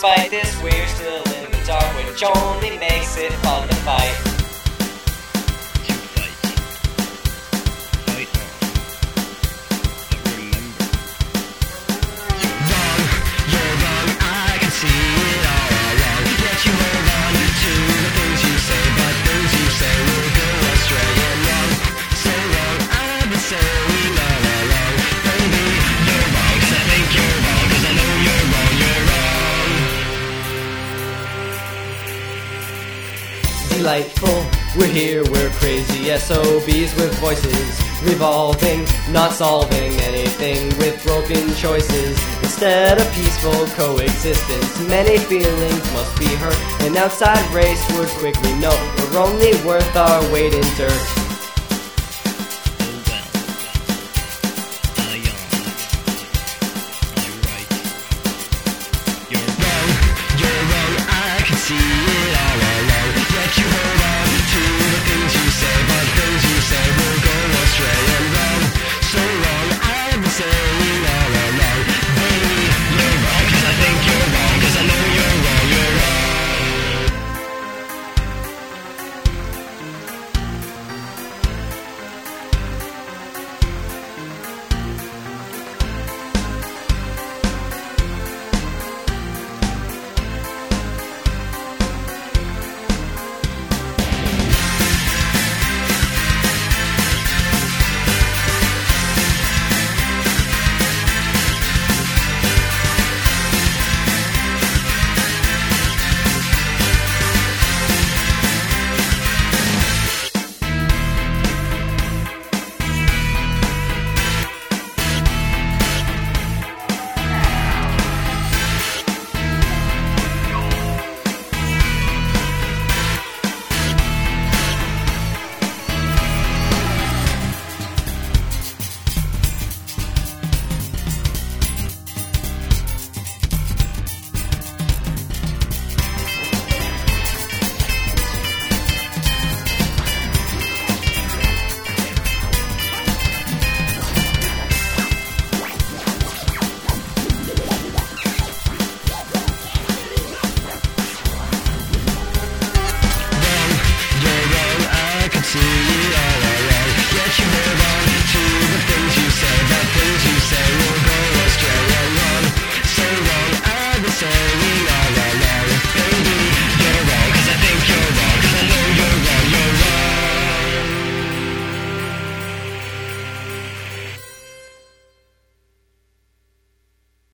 despite this, we're still in the dark, which only makes it fun to fight. To fight. Fight on. But remember. You're wrong, I can see it all wrong. Yet you hold on to the things you say, but things you say will go astray. You're wrong, so wrong, I've been saying all along. Baby, you're wrong, 'cause I think you're wrong, 'cause I know you're wrong, you're wrong. Delightful, we're here, we're crazy SOBs with voices revolving, not solving anything with broken choices. Instead of peaceful coexistence, many feelings must be hurt. An outside race would quickly know we're only worth our weight in dirt.